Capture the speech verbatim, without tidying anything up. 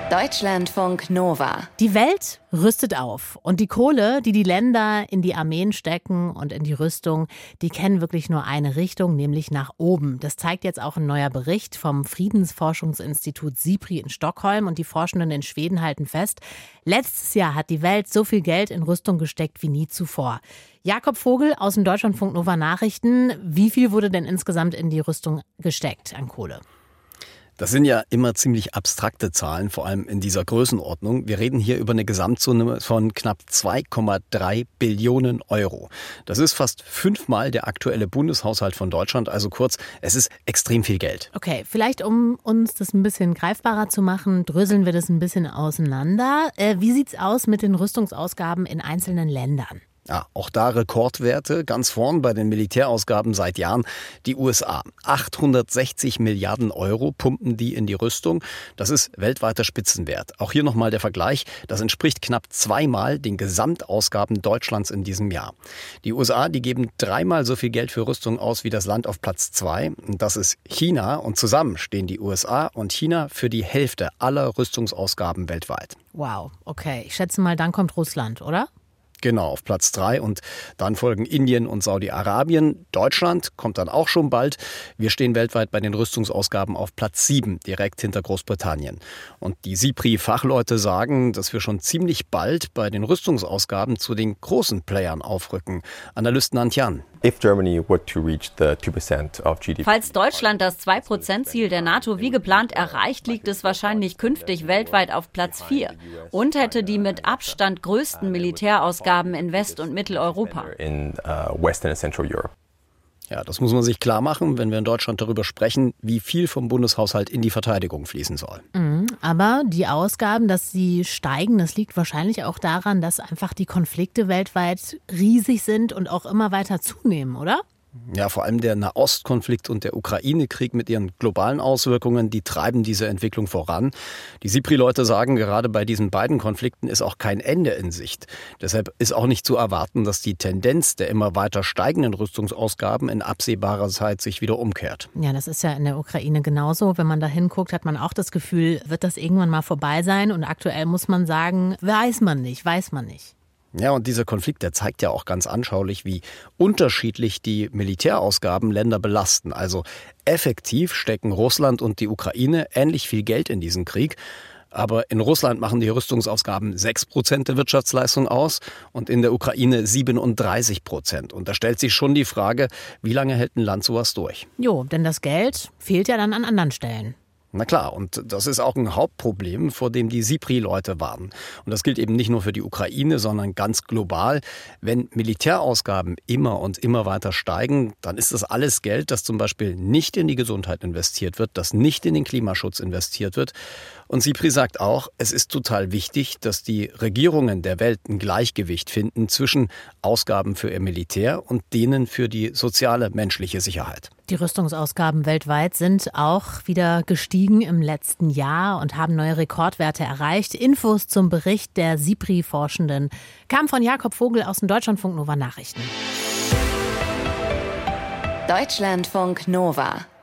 Deutschlandfunk Nova. Die Welt rüstet auf. Und die Kohle, die die Länder in die Armeen stecken und in die Rüstung, die kennen wirklich nur eine Richtung, nämlich nach oben. Das zeigt jetzt auch ein neuer Bericht vom Friedensforschungsinstitut SIPRI in Stockholm. Und die Forschenden in Schweden halten fest, letztes Jahr hat die Welt so viel Geld in Rüstung gesteckt wie nie zuvor. Jakob Vogel aus dem Deutschlandfunk Nova Nachrichten. Wie viel wurde denn insgesamt in die Rüstung gesteckt an Kohle? Das sind ja immer ziemlich abstrakte Zahlen, vor allem in dieser Größenordnung. Wir reden hier über eine Gesamtsumme von knapp zwei Komma drei Billionen Euro. Das ist fast fünfmal der aktuelle Bundeshaushalt von Deutschland. Also kurz, es ist extrem viel Geld. Okay, vielleicht um uns das ein bisschen greifbarer zu machen, dröseln wir das ein bisschen auseinander. Äh, wie sieht's aus mit den Rüstungsausgaben in einzelnen Ländern? Ja, auch da Rekordwerte, ganz vorn bei den Militärausgaben seit Jahren. Die U S A, achthundertsechzig Milliarden Euro pumpen die in die Rüstung. Das ist weltweiter Spitzenwert. Auch hier nochmal der Vergleich. Das entspricht knapp zweimal den Gesamtausgaben Deutschlands in diesem Jahr. Die U S A, die geben dreimal so viel Geld für Rüstung aus wie das Land auf Platz zwei. Das ist China. Und zusammen stehen die U S A und China für die Hälfte aller Rüstungsausgaben weltweit. Wow, okay. Ich schätze mal, dann kommt Russland, oder? Genau, auf Platz drei und dann folgen Indien und Saudi-Arabien. Deutschland kommt dann auch schon bald. Wir stehen weltweit bei den Rüstungsausgaben auf Platz sieben, direkt hinter Großbritannien. Und die SIPRI-Fachleute sagen, dass wir schon ziemlich bald bei den Rüstungsausgaben zu den großen Playern aufrücken. Analyst Nantjan. If Germany were to reach the two percent of G D P. Falls Deutschland das zwei Prozent Ziel der NATO wie geplant erreicht, liegt es wahrscheinlich künftig weltweit auf Platz vier und hätte die mit Abstand größten Militärausgaben in West- und Mitteleuropa. In uh, Western and Central Europe. Ja, das muss man sich klar machen, wenn wir in Deutschland darüber sprechen, wie viel vom Bundeshaushalt in die Verteidigung fließen soll. Mhm, aber die Ausgaben, dass sie steigen, das liegt wahrscheinlich auch daran, dass einfach die Konflikte weltweit riesig sind und auch immer weiter zunehmen, oder? Ja, vor allem der Nahostkonflikt und der Ukraine-Krieg mit ihren globalen Auswirkungen, die treiben diese Entwicklung voran. Die SIPRI-Leute sagen, gerade bei diesen beiden Konflikten ist auch kein Ende in Sicht. Deshalb ist auch nicht zu erwarten, dass die Tendenz der immer weiter steigenden Rüstungsausgaben in absehbarer Zeit sich wieder umkehrt. Ja, das ist ja in der Ukraine genauso. Wenn man da hinguckt, hat man auch das Gefühl, wird das irgendwann mal vorbei sein? Und aktuell muss man sagen, weiß man nicht, weiß man nicht. Ja, und dieser Konflikt, der zeigt ja auch ganz anschaulich, wie unterschiedlich die Militärausgaben Länder belasten. Also effektiv stecken Russland und die Ukraine ähnlich viel Geld in diesen Krieg. Aber in Russland machen die Rüstungsausgaben sechs Prozent der Wirtschaftsleistung aus und in der Ukraine siebenunddreißig Prozent. Und da stellt sich schon die Frage, wie lange hält ein Land sowas durch? Jo, denn das Geld fehlt ja dann an anderen Stellen. Na klar, und das ist auch ein Hauptproblem, vor dem die SIPRI-Leute warnen. Und das gilt eben nicht nur für die Ukraine, sondern ganz global. Wenn Militärausgaben immer und immer weiter steigen, dann ist das alles Geld, das zum Beispiel nicht in die Gesundheit investiert wird, das nicht in den Klimaschutz investiert wird. Und SIPRI sagt auch, es ist total wichtig, dass die Regierungen der Welt ein Gleichgewicht finden zwischen Ausgaben für ihr Militär und denen für die soziale menschliche Sicherheit. Die Rüstungsausgaben weltweit sind auch wieder gestiegen im letzten Jahr und haben neue Rekordwerte erreicht. Infos zum Bericht der SIPRI-Forschenden kamen von Jakob Vogel aus den Deutschlandfunk Nova Nachrichten. Deutschlandfunk Nova.